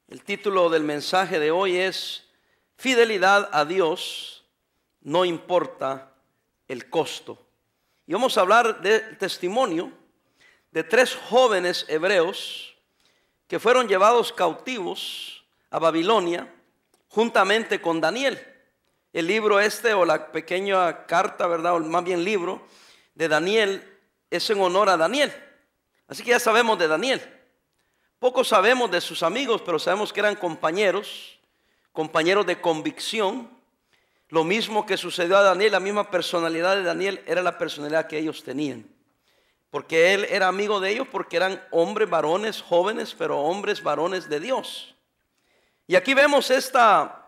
El título del mensaje de hoy es Fidelidad a Dios, no importa el costo. Y vamos a hablar del testimonio de 3 jóvenes hebreos que fueron llevados cautivos a Babilonia juntamente con Daniel. El libro o la pequeña carta, ¿verdad? O más bien libro de Daniel es en honor a Daniel. Así que ya sabemos de Daniel. Poco sabemos de sus amigos, pero sabemos que eran compañeros de convicción. Lo mismo que sucedió a Daniel, la misma personalidad de Daniel era la personalidad que ellos tenían. Porque él era amigo de ellos porque eran hombres varones jóvenes, pero hombres varones de Dios. Y aquí vemos esta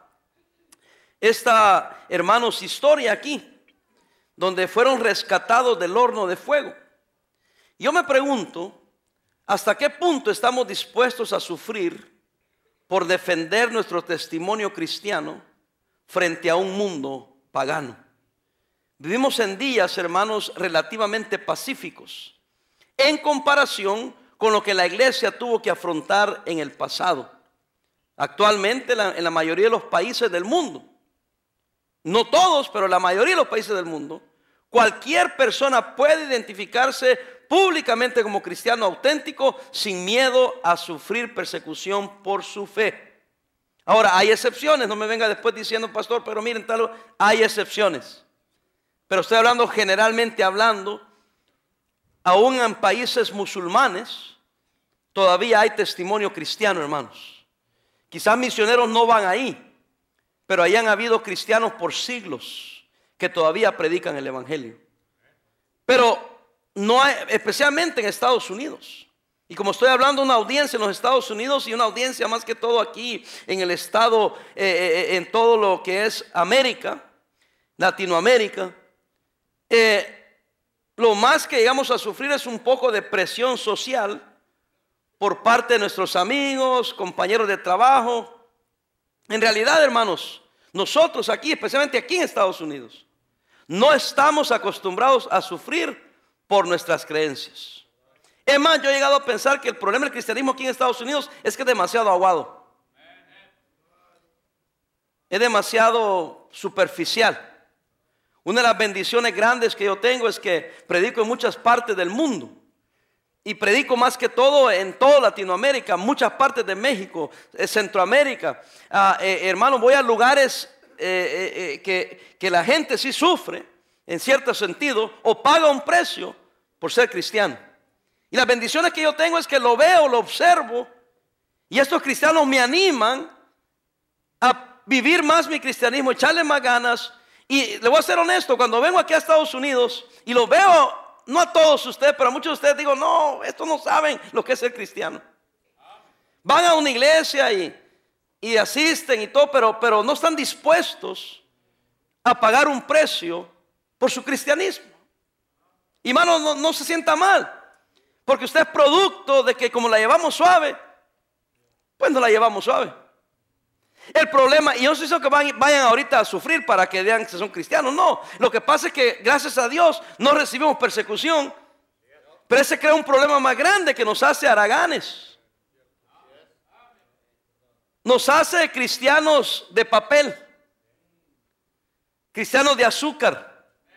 hermanos, historia aquí, donde fueron rescatados del horno de fuego. Yo me pregunto, ¿hasta qué punto estamos dispuestos a sufrir por defender nuestro testimonio cristiano frente a un mundo pagano? Vivimos en días, hermanos, relativamente pacíficos en comparación con lo que la iglesia tuvo que afrontar en el pasado. Actualmente en la mayoría de los países del mundo, no todos, pero la mayoría de los países del mundo, cualquier persona puede identificarse públicamente como cristiano auténtico sin miedo a sufrir persecución por su fe. Ahora, hay excepciones, no me venga después diciendo, pastor, pero miren, hay excepciones. Pero estoy hablando generalmente aún en países musulmanes, todavía hay testimonio cristiano, hermanos. Quizás misioneros no van ahí, pero ahí han habido cristianos por siglos que todavía predican el evangelio. Pero no hay, especialmente en Estados Unidos. Y como estoy hablando de una audiencia en los Estados Unidos y una audiencia más que todo aquí en el estado, en todo lo que es América, Latinoamérica, lo más que llegamos a sufrir es un poco de presión social por parte de nuestros amigos, compañeros de trabajo. En realidad, hermanos, nosotros aquí, especialmente aquí en Estados Unidos, no estamos acostumbrados a sufrir por nuestras creencias. Es más, yo he llegado a pensar que el problema del cristianismo aquí en Estados Unidos es que es demasiado aguado. Es demasiado superficial. Una de las bendiciones grandes que yo tengo es que predico en muchas partes del mundo. Y predico más que todo en toda Latinoamérica, muchas partes de México, Centroamérica. Hermano, voy a lugares que la gente sí sufre, en cierto sentido, o paga un precio por ser cristiano. Y las bendiciones que yo tengo es que lo veo, lo observo, y estos cristianos me animan a vivir más mi cristianismo, echarle más ganas. Y le voy a ser honesto, cuando vengo aquí a Estados Unidos y lo veo, no a todos ustedes, pero a muchos de ustedes digo, no, estos no saben lo que es ser cristiano. Van a una iglesia y asisten y todo, pero no están dispuestos a pagar un precio por su cristianismo. Y hermano, no se sienta mal, porque usted es producto de que como la llevamos suave, pues no la llevamos suave. El problema, y yo no estoy diciendo que vayan ahorita a sufrir para que vean que son cristianos, no. Lo que pasa es que gracias a Dios no recibimos persecución, pero ese crea un problema más grande que nos hace haraganes. Nos hace cristianos de papel, cristianos de azúcar.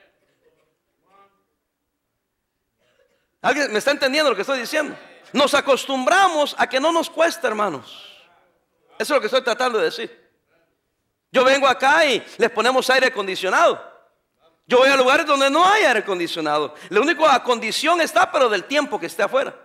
¿Alguien me está entendiendo lo que estoy diciendo? Nos acostumbramos a que no nos cuesta, hermanos. Eso es lo que estoy tratando de decir. Yo vengo acá y les ponemos aire acondicionado. Yo voy a lugares donde no hay aire acondicionado. La única condición está, pero del tiempo que esté afuera.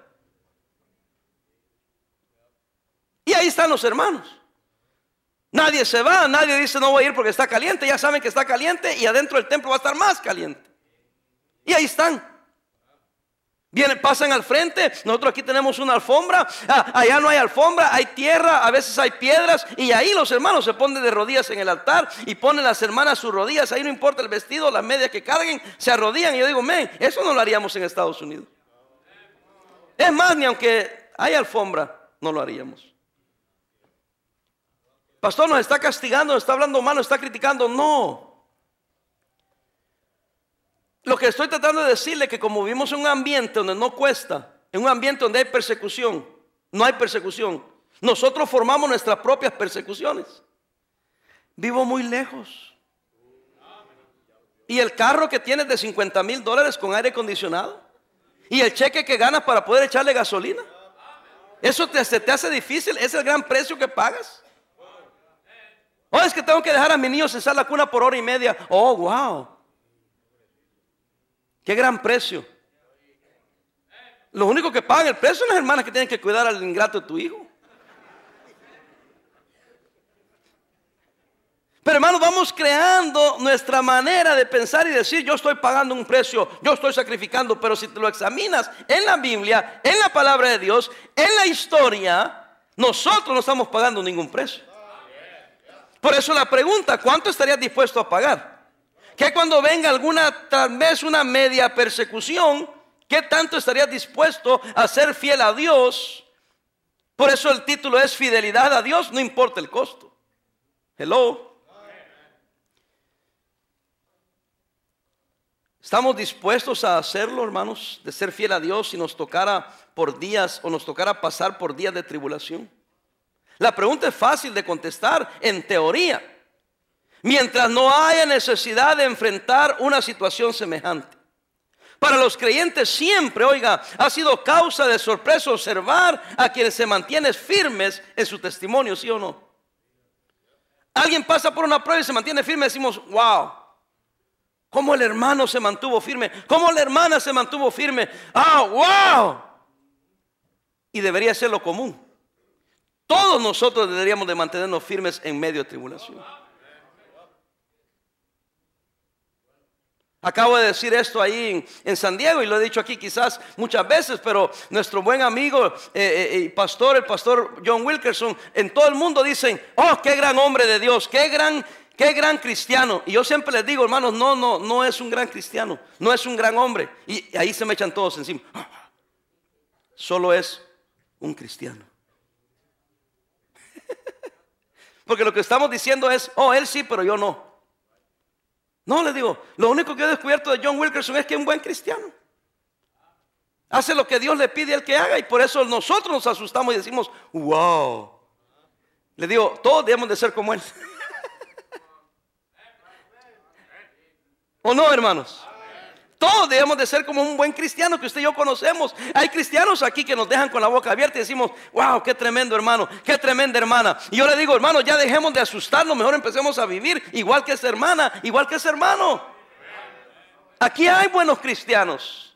Y ahí están los hermanos. Nadie se va, nadie dice no voy a ir porque está caliente. Ya saben que está caliente y adentro del templo va a estar más caliente. Y ahí están. Vienen, pasan al frente. Nosotros aquí tenemos una alfombra. Allá no hay alfombra, hay tierra, a veces hay piedras. Y ahí los hermanos se ponen de rodillas en el altar y ponen las hermanas sus rodillas. Ahí no importa el vestido, las medias que carguen, se arrodillan. Y yo digo, eso no lo haríamos en Estados Unidos. Es más, ni aunque haya alfombra, no lo haríamos. Pastor, nos está castigando, nos está hablando mal, nos está criticando. No. Lo que estoy tratando de decirle es que como vivimos en un ambiente donde no cuesta, en un ambiente donde hay persecución, no hay persecución, Nosotros formamos nuestras propias persecuciones. Vivo muy lejos. Y el carro que tienes de $50,000 con aire acondicionado. Y el cheque que ganas para poder echarle gasolina. Eso se te hace difícil. ¿Es el gran precio que pagas? Oh, es que tengo que dejar a mis niños en la cuna por 1:30. Oh, wow. Qué gran precio. Lo único que pagan el precio son las hermanas que tienen que cuidar al ingrato de tu hijo. Pero hermanos, vamos creando nuestra manera de pensar y decir: yo estoy pagando un precio, yo estoy sacrificando. Pero si te lo examinas en la Biblia, en la palabra de Dios, en la historia, nosotros no estamos pagando ningún precio. Por eso la pregunta: ¿cuánto estarías dispuesto a pagar? Que cuando venga tal vez una media persecución, ¿qué tanto estarías dispuesto a ser fiel a Dios? Por eso el título es fidelidad a Dios, no importa el costo. Hello. ¿Estamos dispuestos a hacerlo, hermanos? De ser fiel a Dios si nos tocara por días o nos tocara pasar por días de tribulación. La pregunta es fácil de contestar en teoría, mientras no haya necesidad de enfrentar una situación semejante. Para los creyentes siempre, oiga, ha sido causa de sorpresa observar a quienes se mantienen firmes en su testimonio, ¿sí o no? Alguien pasa por una prueba y se mantiene firme, decimos: wow, cómo el hermano se mantuvo firme, cómo la hermana se mantuvo firme. Wow. Y debería ser lo común. Todos nosotros deberíamos de mantenernos firmes en medio de tribulación. Acabo de decir esto ahí en San Diego y lo he dicho aquí quizás muchas veces, pero nuestro buen amigo el pastor John Wilkerson, en todo el mundo dicen: oh, qué gran hombre de Dios, qué gran cristiano. Y yo siempre les digo: hermanos, no es un gran cristiano, no es un gran hombre. Y ahí se me echan todos encima. Solo es un cristiano. Porque lo que estamos diciendo es: oh, él sí, pero yo no. No, les digo, lo único que he descubierto de John Wilkerson es que es un buen cristiano. Hace lo que Dios le pide al que haga, y por eso nosotros nos asustamos y decimos: wow. Le digo, todos debemos de ser como él. ¿O no, hermanos? Todos debemos de ser como un buen cristiano que usted y yo conocemos. Hay cristianos aquí que nos dejan con la boca abierta y decimos: wow, qué tremendo hermano, qué tremenda hermana. Y yo le digo: hermano, ya dejemos de asustarnos, mejor empecemos a vivir igual que esa hermana, igual que ese hermano. Aquí hay buenos cristianos.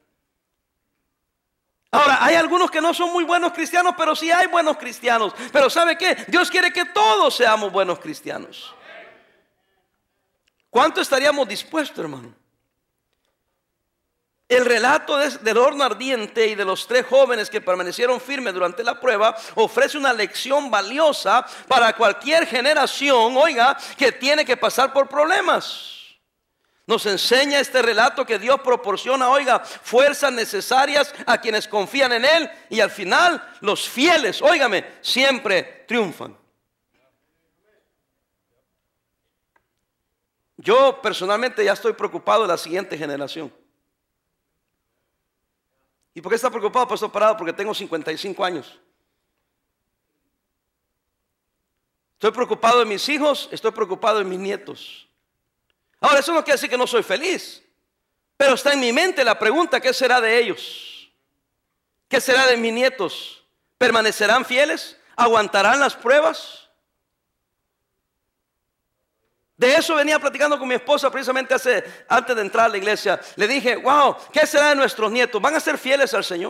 Ahora, hay algunos que no son muy buenos cristianos, pero sí hay buenos cristianos. Pero ¿sabe qué? Dios quiere que todos seamos buenos cristianos. ¿Cuánto estaríamos dispuestos, hermano? El relato del horno ardiente y de los 3 jóvenes que permanecieron firmes durante la prueba ofrece una lección valiosa para cualquier generación, oiga, que tiene que pasar por problemas. Nos enseña este relato que Dios proporciona, oiga, fuerzas necesarias a quienes confían en Él, y al final los fieles, óigame, siempre triunfan. Yo personalmente ya estoy preocupado de la siguiente generación. ¿Y por qué está preocupado, pastor Parado? Porque tengo 55 años. Estoy preocupado de mis hijos, estoy preocupado de mis nietos. Ahora, eso no quiere decir que no soy feliz, pero está en mi mente la pregunta: ¿qué será de ellos? ¿Qué será de mis nietos? ¿Permanecerán fieles? ¿Aguantarán las pruebas? De eso venía platicando con mi esposa precisamente antes de entrar a la iglesia. Le dije: wow, ¿qué será de nuestros nietos? ¿Van a ser fieles al Señor?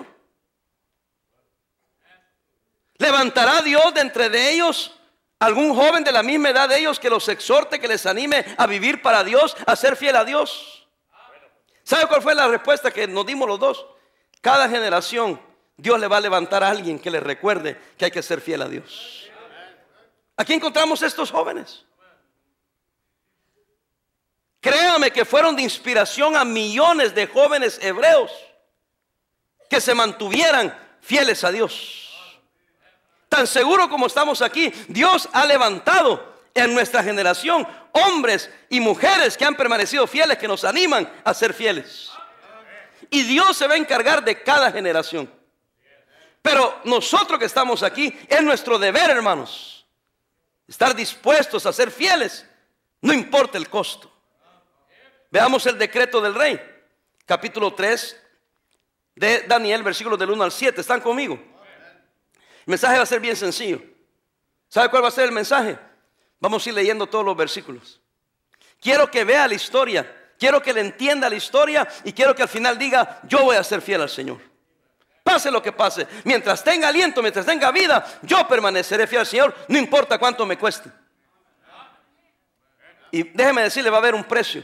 ¿Levantará Dios de entre de ellos algún joven de la misma edad de ellos que los exhorte, que les anime a vivir para Dios, a ser fiel a Dios? ¿Sabe cuál fue la respuesta que nos dimos los dos? Cada generación Dios le va a levantar a alguien que le recuerde que hay que ser fiel a Dios. Aquí encontramos estos jóvenes. Créame que fueron de inspiración a millones de jóvenes hebreos que se mantuvieran fieles a Dios. Tan seguro como estamos aquí, Dios ha levantado en nuestra generación hombres y mujeres que han permanecido fieles, que nos animan a ser fieles. Y Dios se va a encargar de cada generación. Pero nosotros que estamos aquí, es nuestro deber, hermanos, estar dispuestos a ser fieles, no importa el costo. Veamos el decreto del rey, capítulo 3 de Daniel, versículos del 1 al 7. ¿Están conmigo? El mensaje va a ser bien sencillo. ¿Sabe cuál va a ser el mensaje? Vamos a ir leyendo todos los versículos. Quiero que vea la historia, quiero que le entienda la historia y quiero que al final diga: yo voy a ser fiel al Señor. Pase lo que pase, mientras tenga aliento, mientras tenga vida, yo permaneceré fiel al Señor, no importa cuánto me cueste. Y déjeme decirle, va a haber un precio.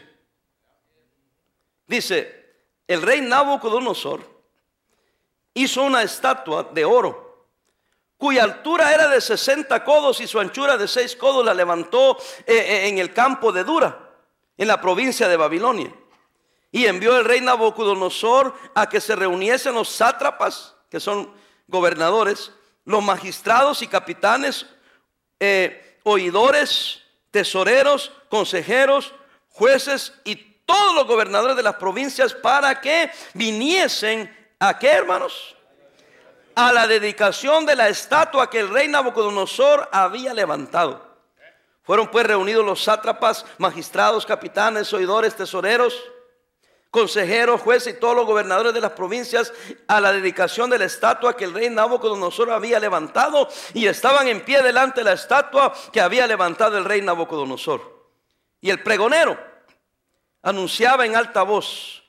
Dice: el rey Nabucodonosor hizo una estatua de oro, cuya altura era de 60 codos y su anchura de 6 codos. La levantó en el campo de Dura, en la provincia de Babilonia. Y envió el rey Nabucodonosor a que se reuniesen los sátrapas, que son gobernadores, los magistrados y capitanes, oidores, tesoreros, consejeros, jueces y todos los gobernadores de las provincias, para que viniesen ¿a qué, hermanos? A la dedicación de la estatua que el rey Nabucodonosor había levantado. Fueron pues reunidos los sátrapas, magistrados, capitanes, oidores, tesoreros, consejeros, jueces y todos los gobernadores de las provincias a la dedicación de la estatua que el rey Nabucodonosor había levantado, y estaban en pie delante de la estatua que había levantado el rey Nabucodonosor. Y el pregonero anunciaba en alta voz: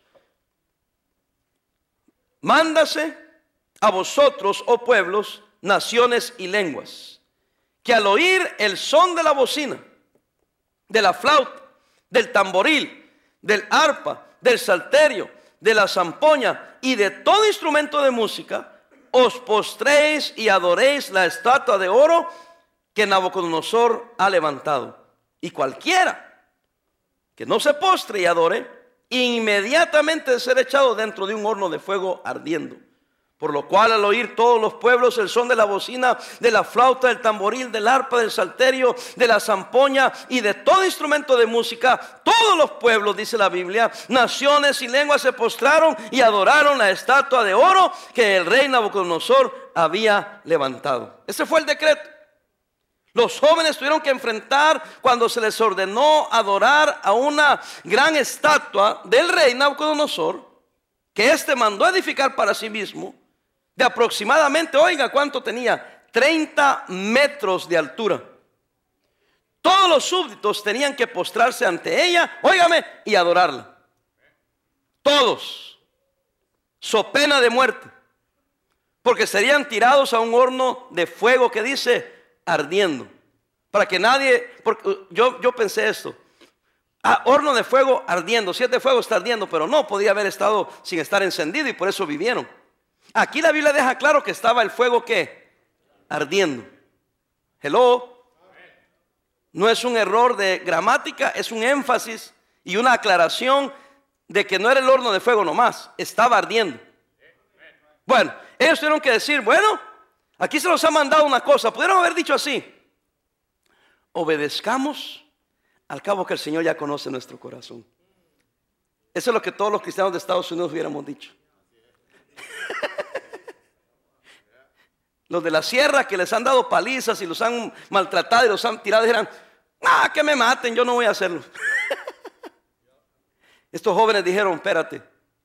mándase a vosotros, oh pueblos, naciones y lenguas, que al oír el son de la bocina, de la flauta, del tamboril, del arpa, del salterio, de la zampoña y de todo instrumento de música, os postréis y adoréis la estatua de oro que Nabucodonosor ha levantado. Y cualquiera que no se postre y adore, inmediatamente ser echado dentro de un horno de fuego ardiendo. Por lo cual, al oír todos los pueblos el son de la bocina, de la flauta, del tamboril, del arpa, del salterio, de la zampoña y de todo instrumento de música, todos los pueblos, dice la Biblia, naciones y lenguas, se postraron y adoraron la estatua de oro que el rey Nabucodonosor había levantado. Ese fue el decreto. Los jóvenes tuvieron que enfrentar cuando se les ordenó adorar a una gran estatua del rey Nabucodonosor, que éste mandó edificar para sí mismo, de aproximadamente, oiga cuánto tenía, 30 metros de altura. Todos los súbditos tenían que postrarse ante ella, óigame, y adorarla. Todos, so pena de muerte, porque serían tirados a un horno de fuego que dice ardiendo. Para que nadie, porque yo pensé esto: horno de fuego ardiendo, si es de fuego está ardiendo, pero no, podía haber estado sin estar encendido y por eso vivieron. Aquí la Biblia deja claro que estaba el fuego ¿qué? Ardiendo. Hello. No es un error de gramática, es un énfasis y una aclaración de que no era el horno de fuego nomás, estaba ardiendo. Bueno, ellos tuvieron que decir: bueno, aquí se nos ha mandado una cosa. Pudieron haber dicho así: obedezcamos, al cabo que el Señor ya conoce nuestro corazón. Eso es lo que todos los cristianos de Estados Unidos hubiéramos dicho. Los de la sierra que les han dado palizas y los han maltratado y los han tirado, dirán: que me maten, yo no voy a hacerlo. Estos jóvenes dijeron: espérate,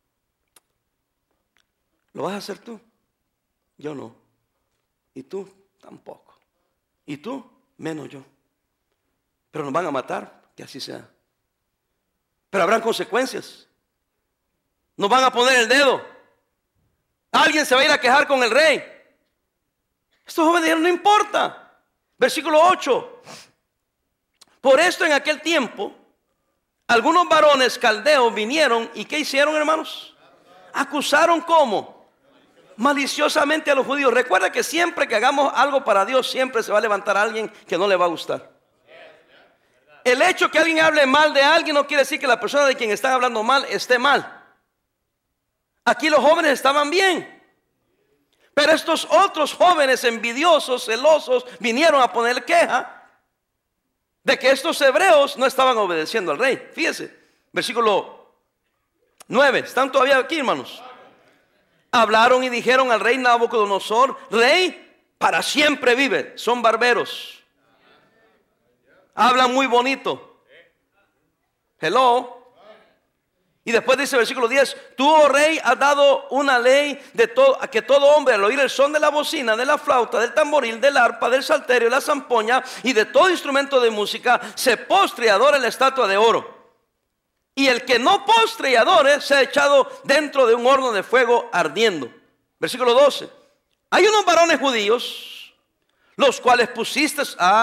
¿lo vas a hacer tú? Yo no. Y tú tampoco. Y tú menos yo. Pero nos van a matar, que así sea. Pero habrán consecuencias. Nos van a poner el dedo. Alguien se va a ir a quejar con el rey. Estos jóvenes dijeron: no importa. Versículo 8. Por esto en aquel tiempo algunos varones caldeos vinieron y ¿qué hicieron, hermanos? Acusaron ¿cómo? Maliciosamente a los judíos. Recuerda que siempre que hagamos algo para Dios, siempre se va a levantar a alguien que no le va a gustar. El hecho que alguien hable mal de alguien no quiere decir que la persona de quien están hablando mal esté mal. Aquí los jóvenes estaban bien, pero estos otros jóvenes envidiosos, celosos, vinieron a poner queja de que estos hebreos no estaban obedeciendo al rey. Fíjese, versículo 9. ¿Están todavía aquí, hermanos? hablaron y dijeron al rey Nabucodonosor: rey, para siempre vive. Son barberos, hablan muy bonito. Hello. Y después dice el versículo 10: tú, oh rey, has dado una ley a que todo hombre, al oír el son de la bocina, de la flauta, del tamboril, del arpa, del salterio, de la zampoña y de todo instrumento de música, se postre y adore la estatua de oro. Y el que no postre y adore sea echado dentro de un horno de fuego ardiendo. Versículo 12: hay unos varones judíos, los cuales pusiste.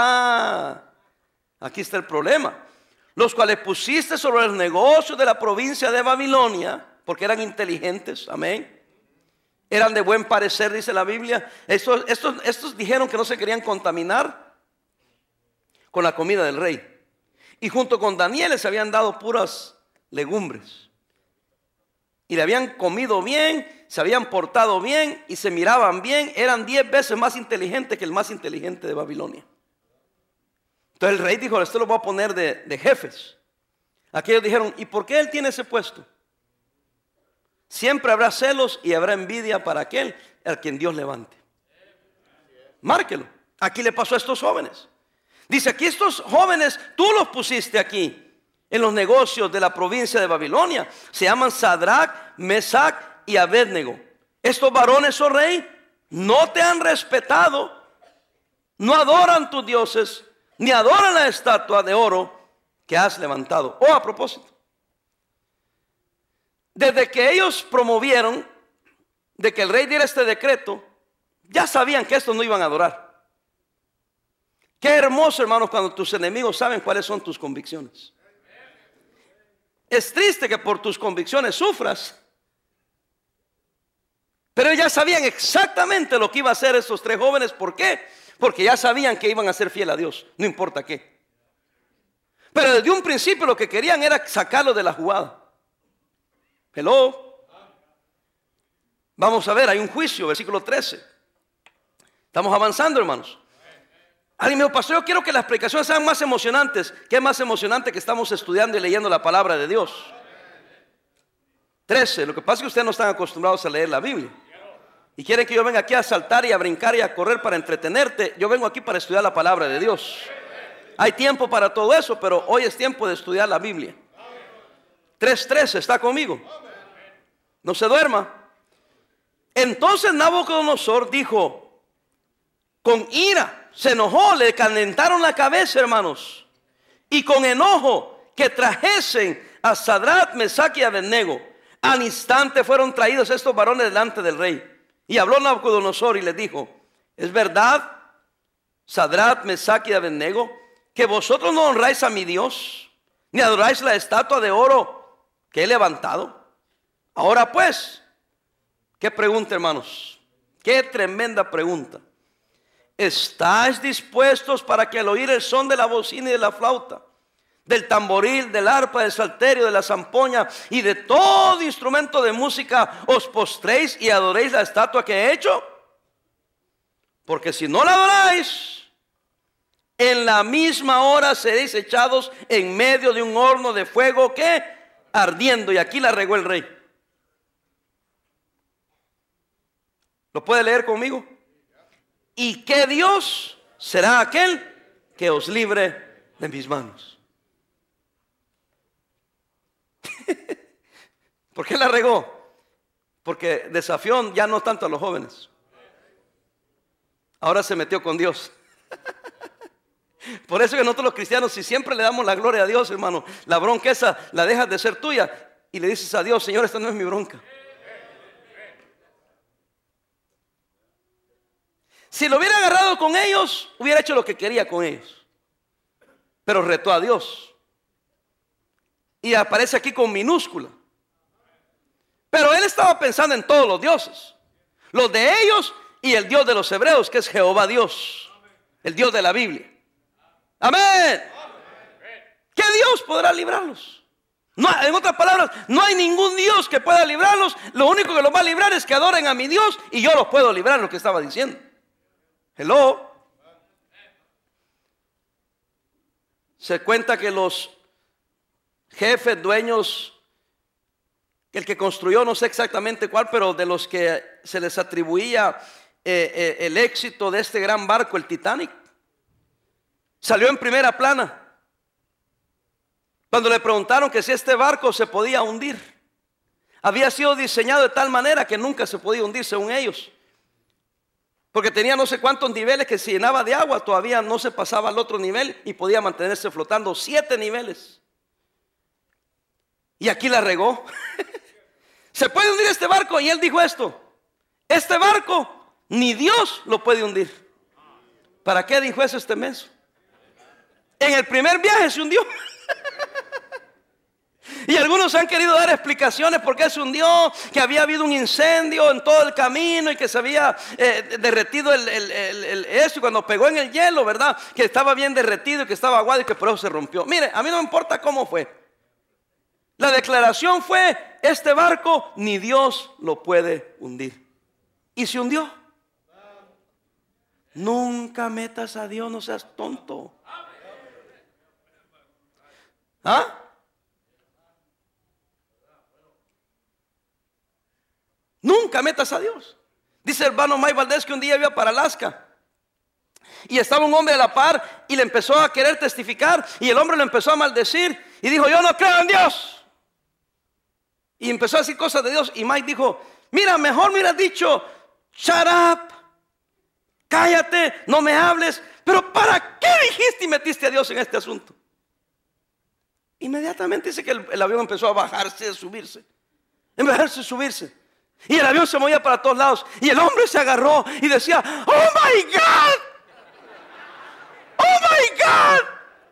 Aquí está el problema. Los cuales pusiste sobre los negocios de la provincia de Babilonia, porque eran inteligentes, amén. Eran de buen parecer, dice la Biblia. Estos dijeron que no se querían contaminar con la comida del rey. Y junto con Daniel les habían dado puras legumbres. Y le habían comido bien, se habían portado bien y se miraban bien. Eran 10 veces más inteligentes que el más inteligente de Babilonia. Entonces el rey dijo: esto lo voy a poner de jefes. Aquellos dijeron: ¿y por qué él tiene ese puesto? Siempre habrá celos y habrá envidia para aquel al quien Dios levante. Márquelo. Aquí le pasó a estos jóvenes. Dice aquí: estos jóvenes tú los pusiste aquí en los negocios de la provincia de Babilonia. Se llaman Sadrach, Mesach y Abednego. Estos varones, oh rey, no te han respetado, no adoran tus dioses, ni adoran la estatua de oro que has levantado. A propósito, desde que ellos promovieron de que el rey diera este decreto, ya sabían que estos no iban a adorar. Qué hermoso, hermanos, cuando tus enemigos saben cuáles son tus convicciones. Es triste que por tus convicciones sufras, pero ya sabían exactamente lo que iba a hacer estos 3 jóvenes. ¿Por qué? Porque ya sabían que iban a ser fiel a Dios, no importa qué. Pero desde un principio lo que querían era sacarlo de la jugada. Hello. Vamos a ver, hay un juicio, versículo 13. Estamos avanzando, hermanos. Alguien me dijo: pastor, yo quiero que las predicaciones sean más emocionantes. ¿Qué es más emocionante que estamos estudiando y leyendo la palabra de Dios? 13. Lo que pasa es que ustedes no están acostumbrados a leer la Biblia y quieren que yo venga aquí a saltar y a brincar y a correr para entretenerte. Yo vengo aquí para estudiar la palabra de Dios. Hay tiempo para todo eso, pero hoy es tiempo de estudiar la Biblia. 3:13, ¿está conmigo? No se duerma. Entonces Nabucodonosor dijo, con ira, se enojó, le calentaron la cabeza, hermanos, y con enojo que trajesen a Sadrach, Mesach y Abednego. Al instante fueron traídos estos varones delante del rey. Y habló Nabucodonosor y les dijo: ¿es verdad, Sadrach, Mesach y Abednego, que vosotros no honráis a mi Dios, ni adoráis la estatua de oro que he levantado? Ahora pues, qué pregunta, hermanos, qué tremenda pregunta. ¿estáis dispuestos para que al oír el son de la bocina y de la flauta, del tamboril, del arpa, del salterio, de la zampoña y de todo instrumento de música, os postréis y adoréis la estatua que he hecho? Porque si no la adoráis, en la misma hora seréis echados en medio de un horno de fuego que ardiendo. Y aquí la regó el rey. ¿Lo puede leer conmigo? ¿Y qué Dios será aquel que os libre de mis manos? ¿Por qué la regó? Porque desafió ya no tanto a los jóvenes. Ahora se metió con Dios. Por eso que nosotros los cristianos, si siempre le damos la gloria a Dios, hermano, la bronca esa la dejas de ser tuya y le dices a Dios: Señor, esta no es mi bronca. Si lo hubiera agarrado con ellos, hubiera hecho lo que quería con ellos. Pero retó a Dios. Y aparece aquí con minúscula. Pero él estaba pensando en todos los dioses, los de ellos y el Dios de los hebreos, que es Jehová Dios, el Dios de la Biblia. Amén. ¿Qué Dios podrá librarlos? No, en otras palabras, no hay ningún Dios que pueda librarlos. Lo único que los va a librar es que adoren a mi Dios, y yo los puedo librar, lo que estaba diciendo. Hello. Se cuenta que los jefes, dueños el que construyó, no sé exactamente cuál, pero de los que se les atribuía el éxito de este gran barco, el Titanic, salió en primera plana cuando le preguntaron que si este barco se podía hundir. Había sido diseñado de tal manera que nunca se podía hundir, según ellos, porque tenía no sé cuántos niveles, que se llenaba de agua, todavía no se pasaba al otro nivel y podía mantenerse flotando 7 niveles. Y aquí la regó. ¿Se puede hundir este barco? Y él dijo esto: este barco ni Dios lo puede hundir. ¿Para qué dijo eso este menso? En el primer viaje se hundió. Y algunos han querido dar explicaciones por qué se hundió, que había habido un incendio en todo el camino y que se había derretido eso, y cuando pegó en el hielo, ¿verdad? Que estaba bien derretido y que estaba aguado y que por eso se rompió. Mire, a mí no me importa cómo fue. La declaración fue: este barco ni Dios lo puede hundir. Y se hundió. Nunca metas a Dios, no seas tonto. ¿Ah? Nunca metas a Dios. Dice el hermano Mike Valdés que un día iba para Alaska y estaba un hombre a la par y le empezó a querer testificar, y el hombre lo empezó a maldecir y dijo: yo no creo en Dios. Y empezó a decir cosas de Dios, y Mike dijo: mira, mejor me hubieras dicho shut up, cállate, no me hables. Pero ¿para qué dijiste y metiste a Dios en este asunto? Inmediatamente dice que el avión empezó a bajarse, a subirse, subirse. Y el avión se movía para todos lados. Y el hombre se agarró y decía: oh my God, oh my God.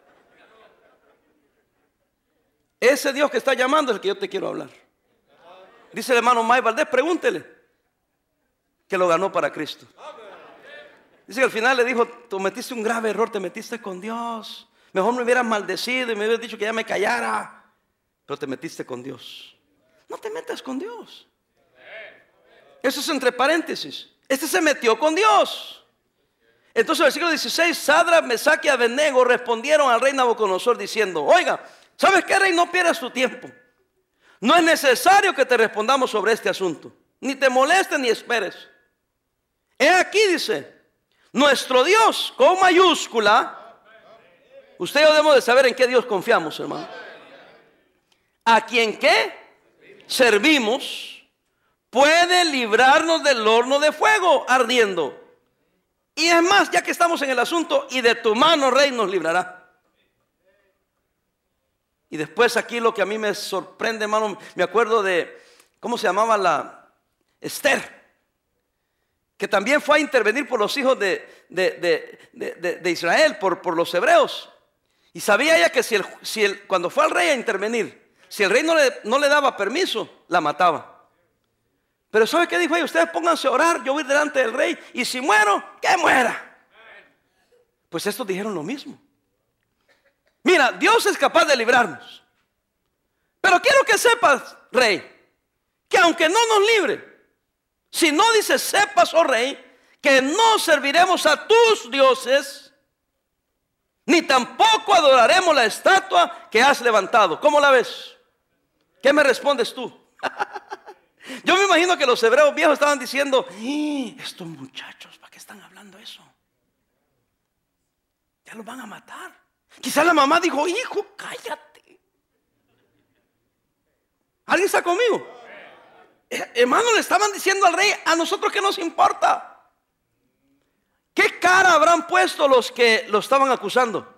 Ese Dios que está llamando es el que yo te quiero hablar. Dice el hermano Mike Valdés: pregúntele, que lo ganó para Cristo. Dice que al final le dijo: tú metiste un grave error, te metiste con Dios. Mejor me hubieras maldecido y me hubieras dicho que ya me callara. Pero te metiste con Dios. No te metas con Dios. Eso es entre paréntesis. Este se metió con Dios. Entonces el versículo 16: Sadrach, Mesach y Abednego respondieron al rey Nabucodonosor diciendo: oiga, ¿sabes qué, rey? No pierdas tu tiempo. No es necesario que te respondamos sobre este asunto. Ni te molestes ni esperes. He aquí, dice, nuestro Dios con mayúscula. Usted y yo debemos de saber en qué Dios confiamos, hermano. A quien qué servimos puede librarnos del horno de fuego ardiendo. Y es más, ya que estamos en el asunto, y de tu mano, rey, nos librará. Y después aquí lo que a mí me sorprende, hermano, me acuerdo de, ¿cómo se llamaba la Esther? Que también fue a intervenir por los hijos de Israel, por los hebreos. Y sabía ella que cuando fue al rey a intervenir, si el rey no le daba permiso, la mataba. Pero ¿sabe qué dijo ella? Ustedes pónganse a orar, yo voy a ir delante del rey, y si muero, que muera. Pues estos dijeron lo mismo. Mira, Dios es capaz de librarnos, pero quiero que sepas, rey, que aunque no nos libre, si no dice sepas, oh rey, que no serviremos a tus dioses, ni tampoco adoraremos la estatua que has levantado. ¿Cómo la ves? ¿Qué me respondes tú? Yo me imagino que los hebreos viejos estaban diciendo: estos muchachos, ¿para qué están hablando eso? Ya los van a matar. Quizás la mamá dijo: hijo, cállate. ¿Alguien está conmigo? Hermano, le estaban diciendo al rey: a nosotros qué nos importa. ¿Qué cara habrán puesto los que lo estaban acusando?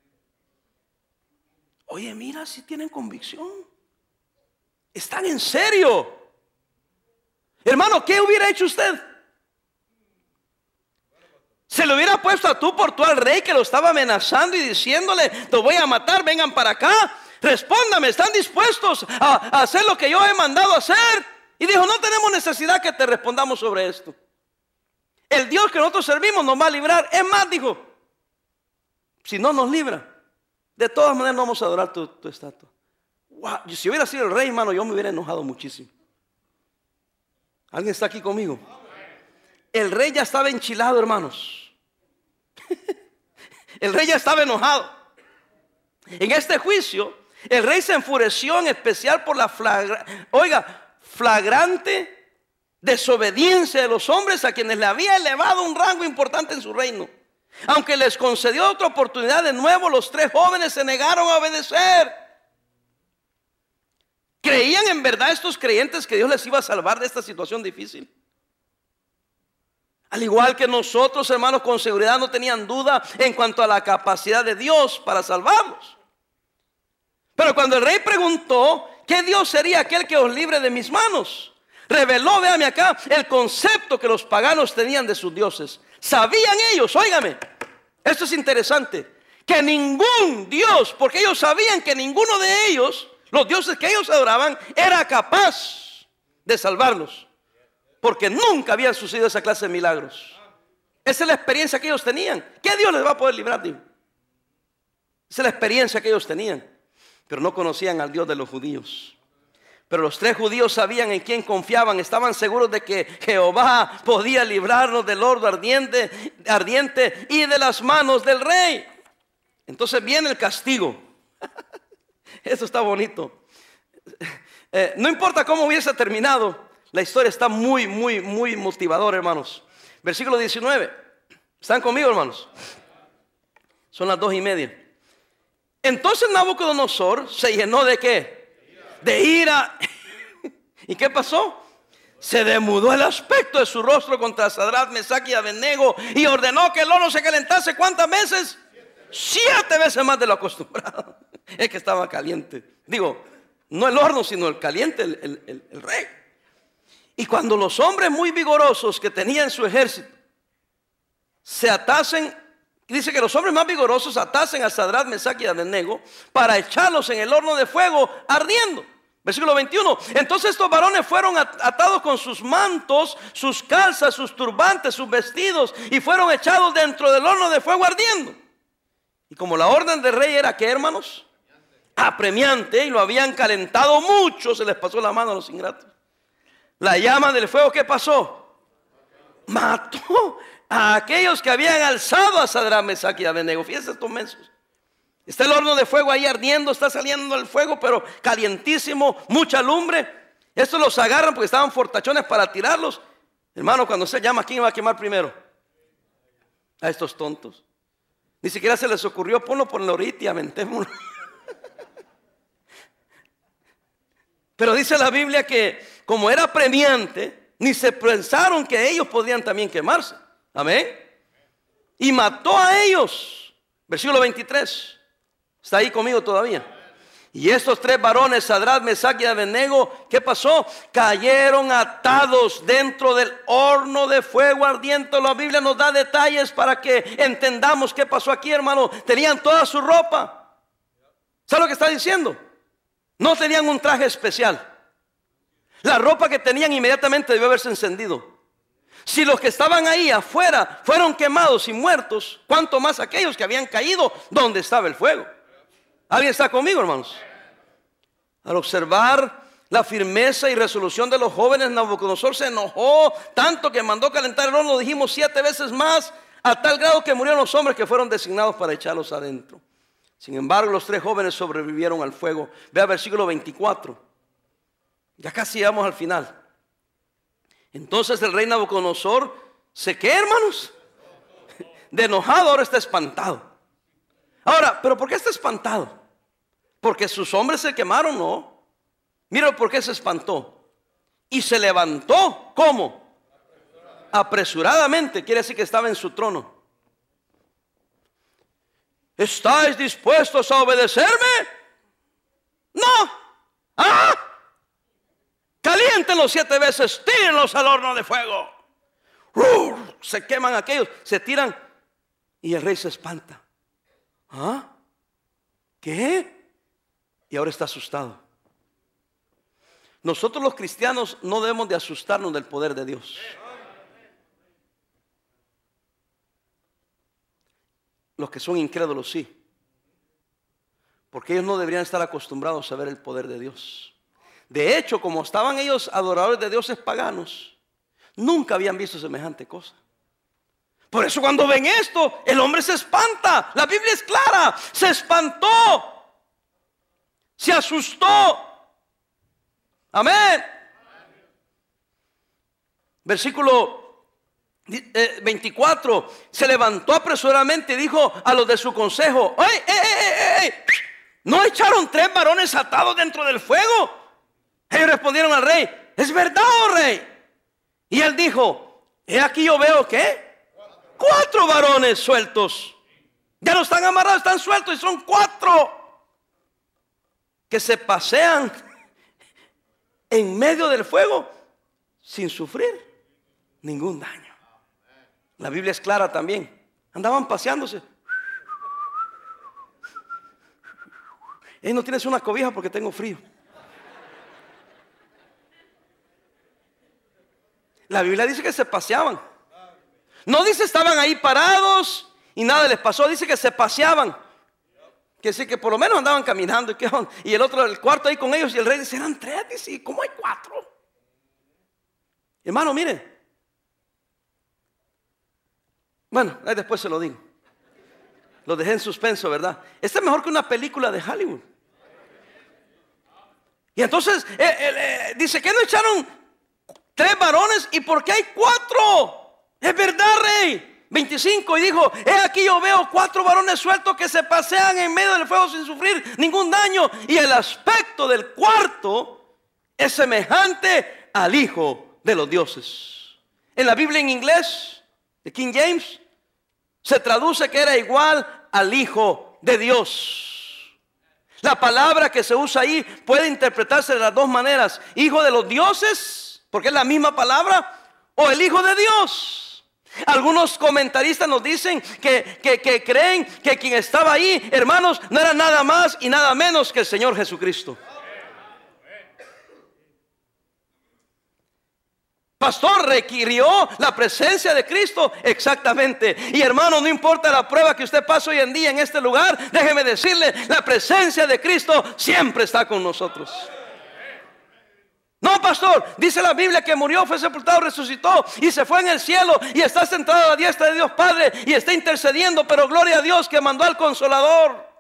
Oye, mira, si tienen convicción, están en serio. Hermano, ¿qué hubiera hecho usted? ¿Se le hubiera puesto a tú por tú al rey que lo estaba amenazando y diciéndole: te voy a matar, vengan para acá? Respóndame, ¿están dispuestos a hacer lo que yo he mandado hacer? Y dijo: no tenemos necesidad que te respondamos sobre esto. El Dios que nosotros servimos nos va a librar. Es más, dijo, si no nos libra, de todas maneras no vamos a adorar tu estatua. Wow. Si hubiera sido el rey, hermano, yo me hubiera enojado muchísimo. ¿Alguien está aquí conmigo? El rey ya estaba enchilado, hermanos. El rey ya estaba enojado. En este juicio, El rey se enfureció en especial por la flagrante desobediencia de los hombres a quienes le había elevado un rango importante en su reino. Aunque les concedió otra oportunidad de nuevo, los 3 jóvenes se negaron a obedecer. ¿Creían en verdad estos creyentes que Dios les iba a salvar de esta situación difícil? Al igual que nosotros, hermanos, con seguridad no tenían duda en cuanto a la capacidad de Dios para salvarlos. Pero cuando el rey preguntó, ¿qué Dios sería aquel que os libre de mis manos?, reveló, véame acá, el concepto que los paganos tenían de sus dioses. Sabían ellos, óigame, esto es interesante, que ningún Dios, porque ellos sabían que ninguno de ellos, los dioses que ellos adoraban, era capaz de salvarlos, porque nunca había sucedido esa clase de milagros. Esa es la experiencia que ellos tenían. ¿Qué Dios les va a poder librar? Digo? Esa es la experiencia que ellos tenían, pero no conocían al Dios de los judíos. Pero los 3 judíos sabían en quién confiaban. Estaban seguros de que Jehová podía librarnos del horno ardiente y de las manos del rey. Entonces viene el castigo. Eso está bonito. No importa cómo hubiese terminado, la historia está muy motivadora, hermanos. Versículo 19. ¿Están conmigo, hermanos? Son las 2:30. Entonces Nabucodonosor se llenó ¿de qué? De ira. ¿Y qué pasó? Se demudó el aspecto de su rostro contra Sadrach, Mesach y Abednego y ordenó que el horno se calentase. ¿Cuántas veces? 7 veces más de lo acostumbrado. Es que estaba caliente. Digo, no el horno, sino el caliente, el rey. Y cuando los hombres muy vigorosos que tenían su ejército se atasen, dice que los hombres más vigorosos atasen a Sadrach, Mesach y Abednego para echarlos en el horno de fuego ardiendo. Versículo 21. Entonces estos varones fueron atados con sus mantos, sus calzas, sus turbantes, sus vestidos, y fueron echados dentro del horno de fuego ardiendo. Y como la orden del rey era, ¿qué, hermanos? Apremiante, y lo habían calentado mucho, se les pasó la mano a los ingratos. La llama del fuego, ¿qué pasó? Mató a aquellos que habían alzado a Sadrach, Mesach y Abednego. Fíjense estos mensos. Está el horno de fuego ahí ardiendo, está saliendo el fuego, pero calientísimo, mucha lumbre. Estos los agarran porque estaban fortachones para tirarlos. Hermano, cuando se llama, ¿quién va a quemar primero? A estos tontos. Ni siquiera se les ocurrió, ponlo por la orilla y aventémoslo. Pero dice la Biblia que como era apremiante, ni se pensaron que ellos podían también quemarse. Amén. Y mató a ellos. Versículo 23. ¿Está ahí conmigo todavía? Y estos 3 varones, Sadrach, Mesach y Abednego, ¿qué pasó? Cayeron atados dentro del horno de fuego ardiente. La Biblia nos da detalles para que entendamos qué pasó aquí, hermano. Tenían toda su ropa. ¿Sabe lo que está diciendo? No tenían un traje especial. La ropa que tenían inmediatamente debió haberse encendido. Si los que estaban ahí afuera fueron quemados y muertos, ¿cuánto más aquellos que habían caído donde estaba el fuego? ¿Alguien está conmigo, hermanos? Al observar la firmeza y resolución de los jóvenes, Nabucodonosor se enojó tanto que mandó calentar el horno, dijimos 7 veces más, a tal grado que murieron los hombres que fueron designados para echarlos adentro. Sin embargo, los 3 jóvenes sobrevivieron al fuego. Vea versículo 24. Ya casi llegamos al final. Entonces el rey Nabucodonosor se quedó, hermanos, de enojado, ahora está espantado. Ahora, ¿pero por qué está espantado? Porque sus hombres se quemaron, ¿no? Mira por qué se espantó. Y se levantó, ¿cómo? Apresuradamente, quiere decir que estaba en su trono. ¿Estáis dispuestos a obedecerme? No. ¡Ah! Caliéntenlos 7 veces, tírenlos al horno de fuego. Se queman aquellos, se tiran y el rey se espanta. ¿Ah? ¿Qué? Y ahora está asustado. Nosotros los cristianos no debemos de asustarnos del poder de Dios. Los que son incrédulos sí, porque ellos no deberían estar acostumbrados a ver el poder de Dios. De hecho, como estaban ellos adoradores de dioses paganos, nunca habían visto semejante cosa. Por eso cuando ven esto, el hombre se espanta. La Biblia es clara, se espantó. Se asustó. Amén. Versículo 24. Se levantó apresuradamente y dijo a los de su consejo: ¡Ey! ¿No echaron 3 varones atados dentro del fuego? Ellos respondieron al rey: es verdad, oh rey. Y él dijo: he aquí yo veo ¿qué? 4 varones sueltos. Ya no están amarrados, están sueltos, y son 4 que se pasean en medio del fuego sin sufrir ningún daño. La Biblia es clara también. Andaban paseándose. No tienes una cobija porque tengo frío. La Biblia dice que se paseaban. No dice estaban ahí parados y nada les pasó. Dice que se paseaban. Que decir que por lo menos andaban caminando. Y el otro, el cuarto ahí con ellos. Y el rey dice: eran 3. Dice: ¿cómo hay 4? Hermano, mire. Bueno, ahí después se lo digo. Lo dejé en suspenso, ¿verdad? Esta es mejor que una película de Hollywood. Y entonces dice que no echaron 3 varones. ¿Y por qué hay 4? Es verdad, rey. 25. Y dijo: he aquí yo veo 4 varones sueltos que se pasean en medio del fuego sin sufrir ningún daño. Y el aspecto del cuarto es semejante al Hijo de los dioses. En la Biblia en inglés, de King James, se traduce que era igual al Hijo de Dios. La palabra que se usa ahí puede interpretarse de las 2 maneras: hijo de los dioses, porque es la misma palabra, o el Hijo de Dios. Algunos comentaristas nos dicen que creen que quien estaba ahí, hermanos, no era nada más y nada menos que el Señor Jesucristo. Pastor, requirió la presencia de Cristo, exactamente. Y hermano, no importa la prueba que usted pasa hoy en día en este lugar, déjeme decirle, la presencia de Cristo siempre está con nosotros. No, pastor, dice la Biblia que murió, fue sepultado, resucitó y se fue en el cielo y está sentado a la diestra de Dios Padre y está intercediendo, pero gloria a Dios que mandó al Consolador.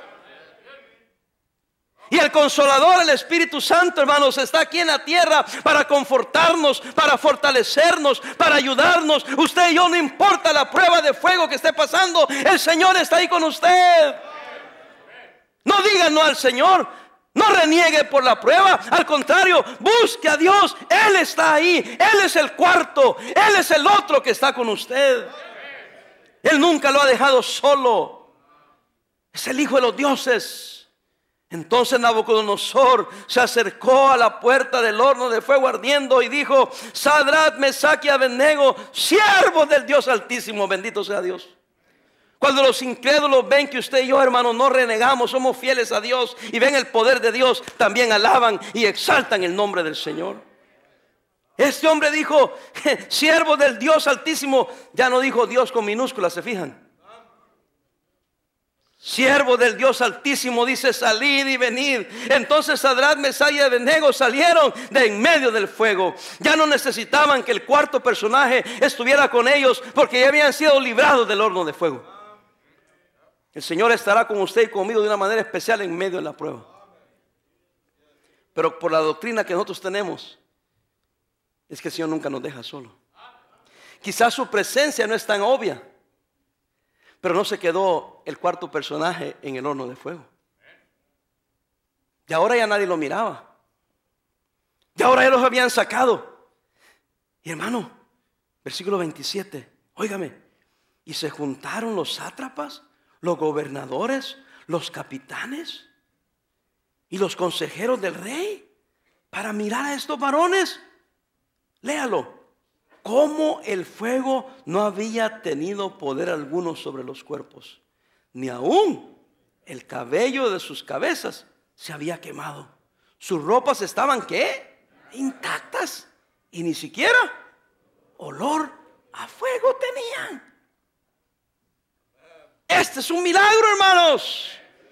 Y el Consolador, el Espíritu Santo, hermanos, está aquí en la tierra para confortarnos, para fortalecernos, para ayudarnos. Usted y yo, no importa la prueba de fuego que esté pasando, el Señor está ahí con usted. No diga no al Señor, no reniegue por la prueba. Al contrario, busque a Dios. Él está ahí, Él es el cuarto, Él es el otro que está con usted. Él nunca lo ha dejado solo. Es el Hijo de los dioses. Entonces Nabucodonosor se acercó a la puerta del horno de fuego ardiendo y dijo: Sadrach, Mesach y Abednego, siervos del Dios Altísimo, bendito sea Dios. Cuando los incrédulos ven que usted y yo, hermano, no renegamos, somos fieles a Dios y ven el poder de Dios, también alaban y exaltan el nombre del Señor. Este hombre dijo: siervos del Dios Altísimo. Ya no dijo Dios con minúsculas, ¿se fijan? Siervo del Dios Altísimo, dice: salid y venid. Entonces Sadrach, Mesach y Abednego salieron de en medio del fuego. Ya no necesitaban que el cuarto personaje estuviera con ellos, porque ya habían sido librados del horno de fuego. El Señor estará con usted y conmigo de una manera especial en medio de la prueba. Pero por la doctrina que nosotros tenemos, es que el Señor nunca nos deja solo. Quizás su presencia no es tan obvia, pero no se quedó el cuarto personaje en el horno de fuego. Y ahora ya nadie lo miraba. Y ahora ya los habían sacado. Y hermano, versículo 27, óigame. Y se juntaron los sátrapas, los gobernadores, los capitanes y los consejeros del rey para mirar a estos varones. Léalo. Cómo el fuego no había tenido poder alguno sobre los cuerpos, ni aún el cabello de sus cabezas se había quemado. Sus ropas estaban ¿qué? Intactas, y ni siquiera olor a fuego tenían. Este es un milagro, hermanos.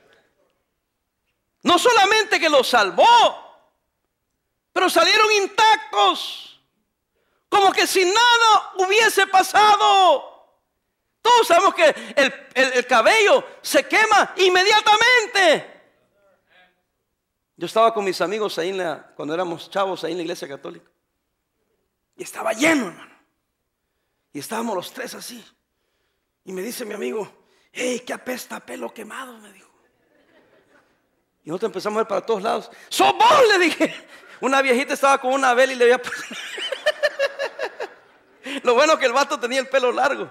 No solamente que los salvó, pero salieron intactos, como que si nada hubiese pasado. Todos sabemos que el cabello se quema inmediatamente. Yo estaba con mis amigos ahí cuando éramos chavos ahí en la iglesia católica. Y estaba lleno, hermano. Y estábamos los tres así. Y me dice mi amigo: hey, qué apesta pelo quemado, me dijo. Y nosotros empezamos a ver para todos lados. ¡Sos vos!, le dije. Una viejita estaba con una vela y le había puesto. Lo bueno que el vato tenía el pelo largo.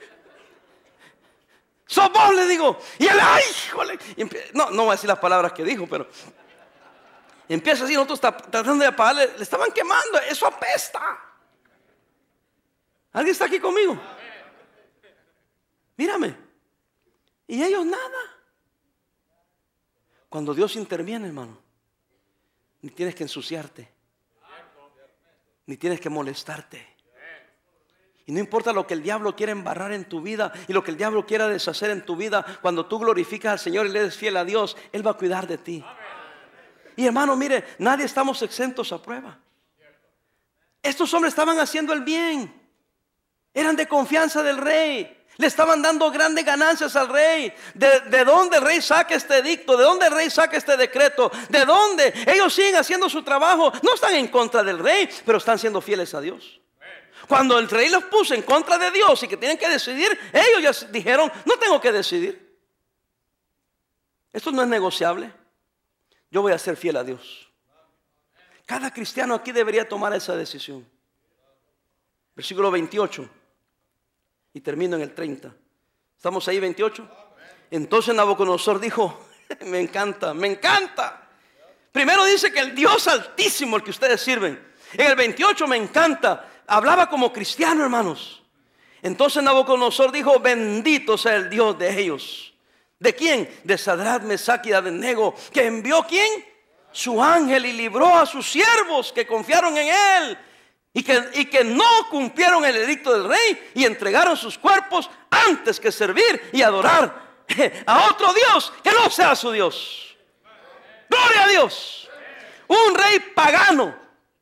¡Sos vos!, le digo. Y él, ¡ay, híjole! No voy a decir las palabras que dijo, pero empieza así, nosotros tratando de apagarle. Le estaban quemando, eso apesta. ¿Alguien está aquí conmigo? Mírame. Y ellos nada. Cuando Dios interviene, hermano, ni tienes que ensuciarte, ni tienes que molestarte. Y no importa lo que el diablo quiera embarrar en tu vida y lo que el diablo quiera deshacer en tu vida, cuando tú glorificas al Señor y le eres fiel a Dios, Él va a cuidar de ti. Y hermano, mire, nadie estamos exentos a prueba. Estos hombres estaban haciendo el bien, eran de confianza del rey. Le estaban dando grandes ganancias al rey. ¿De dónde el rey saca este edicto? ¿De dónde el rey saca este decreto? ¿De dónde? Ellos siguen haciendo su trabajo. No están en contra del rey, pero están siendo fieles a Dios. Cuando el rey los puso en contra de Dios y que tienen que decidir, ellos ya dijeron: no tengo que decidir. Esto no es negociable. Yo voy a ser fiel a Dios. Cada cristiano aquí debería tomar esa decisión. Versículo 28. Y termino en el 30. ¿Estamos ahí, 28? Entonces Nabucodonosor dijo: me encanta, me encanta. Primero dice que el Dios altísimo, el que ustedes sirven. En el 28 me encanta. Hablaba como cristiano, hermanos. Entonces Nabucodonosor dijo: bendito sea el Dios de ellos. ¿De quién? De Sadrach, Mesach y Abednego. ¿Que envió quién? Su ángel, y libró a sus siervos que confiaron en él. Y que no cumplieron el edicto del rey y entregaron sus cuerpos antes que servir y adorar a otro Dios que no sea su Dios. Gloria a Dios. Un rey pagano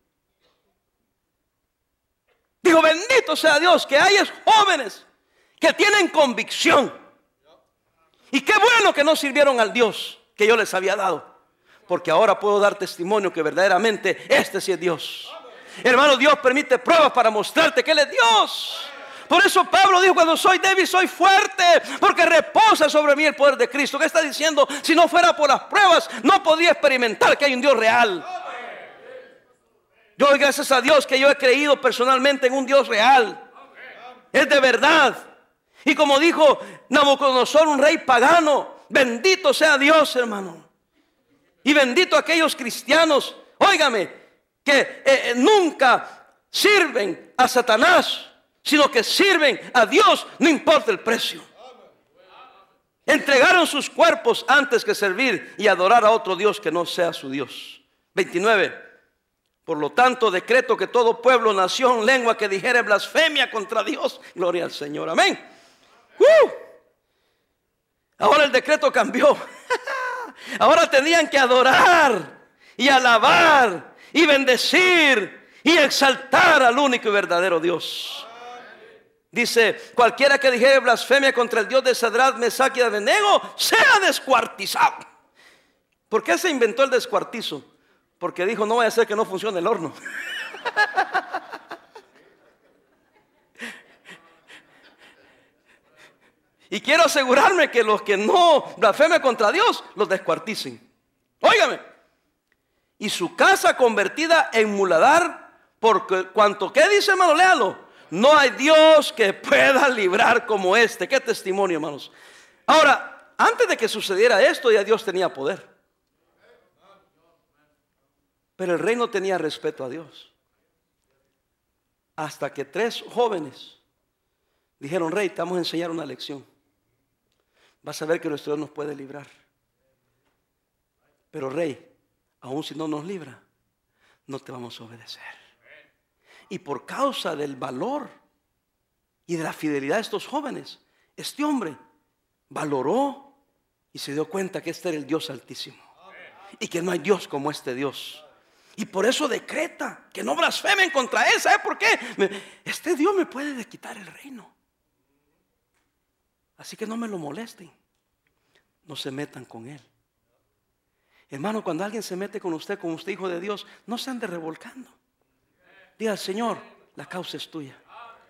dijo: bendito sea Dios, que hay jóvenes que tienen convicción. Y qué bueno que no sirvieron al Dios que yo les había dado, porque ahora puedo dar testimonio que verdaderamente este sí es Dios. Hermano, Dios permite pruebas para mostrarte que Él es Dios. Por eso Pablo dijo: cuando soy débil soy fuerte, porque reposa sobre mí el poder de Cristo. ¿Qué está diciendo? Si no fuera por las pruebas, no podía experimentar que hay un Dios real. Yo doy gracias a Dios que yo he creído personalmente en un Dios real. Es de verdad. Y como dijo Nabucodonosor, un rey pagano, bendito sea Dios, hermano. Y bendito aquellos cristianos, óigame, que nunca sirven a Satanás, sino que sirven a Dios, no importa el precio. Entregaron sus cuerpos antes que servir y adorar a otro Dios que no sea su Dios. 29. Por lo tanto, decreto que todo pueblo, nación, lengua que dijere blasfemia contra Dios. Gloria al Señor, amén. Ahora el decreto cambió. Ahora tenían que adorar y alabar y bendecir y exaltar al único y verdadero Dios. Dice: cualquiera que dijere blasfemia contra el Dios de Sadrach, Mesach y Abednego sea descuartizado. ¿Por qué se inventó el descuartizo? Porque dijo: no vaya a ser que no funcione el horno. Y quiero asegurarme que los que no blasfemen contra Dios los descuarticen. Óigame. Y su casa convertida en muladar, porque cuanto que dice, hermano, léalo: no hay Dios que pueda librar como este. Qué testimonio, hermanos. Ahora, antes de que sucediera esto, ya Dios tenía poder. Pero el rey no tenía respeto a Dios. Hasta que 3 jóvenes dijeron: rey, te vamos a enseñar una lección. Vas a ver que nuestro Dios nos puede librar. Pero rey, aun si no nos libra, no te vamos a obedecer. Y por causa del valor y de la fidelidad de estos jóvenes, este hombre valoró y se dio cuenta que este era el Dios altísimo y que no hay Dios como este Dios. Y por eso decreta que no blasfemen contra él. ¿Sabe por qué? Este Dios me puede quitar el reino. Así que no me lo molesten, no se metan con él. Hermano, cuando alguien se mete con usted, como usted hijo de Dios, no se ande revolcando. Diga al Señor, la causa es tuya.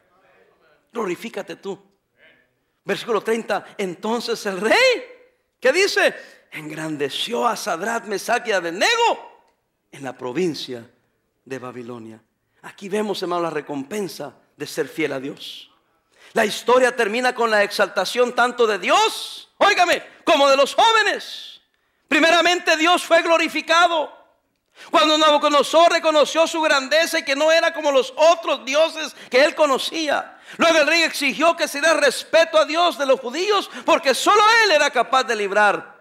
Glorifícate tú. Versículo 30. Entonces el rey, ¿qué dice? Engrandeció a Sadrach, Mesach y Abednego en la provincia de Babilonia. Aquí vemos, hermano, la recompensa de ser fiel a Dios. La historia termina con la exaltación tanto de Dios, óigame, como de los jóvenes. Primeramente Dios fue glorificado cuando Nabucodonosor reconoció su grandeza y que no era como los otros dioses que él conocía. Luego el rey exigió que se diera respeto a Dios de los judíos, porque solo él era capaz de librar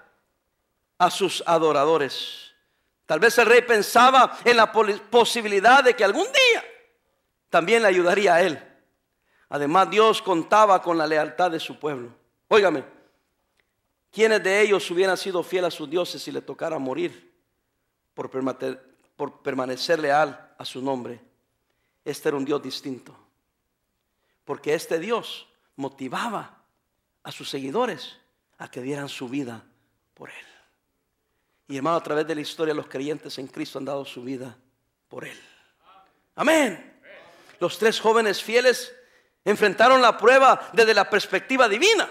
a sus adoradores. Tal vez el rey pensaba en la posibilidad de que algún día también le ayudaría a él. Además, Dios contaba con la lealtad de su pueblo. Óigame, ¿quiénes de ellos hubieran sido fieles a sus dioses si le tocara morir por permanecer leal a su nombre? Este era un Dios distinto, porque este Dios motivaba a sus seguidores a que dieran su vida por él. Y hermano, a través de la historia los creyentes en Cristo han dado su vida por él. Amén. Los tres jóvenes fieles enfrentaron la prueba desde la perspectiva divina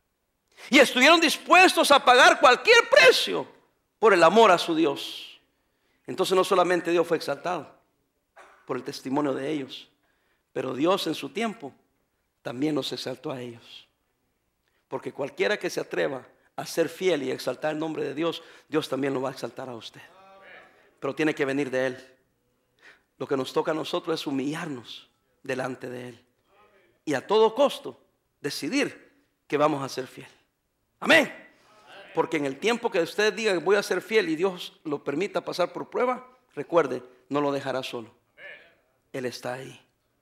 y estuvieron dispuestos a pagar cualquier precio por el amor a su Dios. Entonces no solamente Dios fue exaltado por el testimonio de ellos, pero Dios en su tiempo también los exaltó a ellos. Porque cualquiera que se atreva a ser fiel y exaltar el nombre de Dios, Dios también lo va a exaltar a usted. Pero tiene que venir de Él. Lo que nos toca a nosotros es humillarnos delante de Él y a todo costo decidir que vamos a ser fiel. Amén. Porque en el tiempo que usted diga que voy a ser fiel y Dios lo permita pasar por prueba, recuerde, no lo dejará solo. Él está ahí.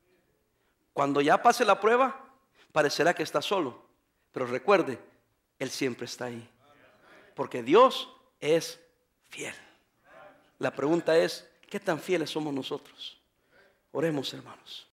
Cuando ya pase la prueba, parecerá que está solo, pero recuerde, Él siempre está ahí. Porque Dios es fiel. La pregunta es, ¿qué tan fieles somos nosotros? Oremos, hermanos.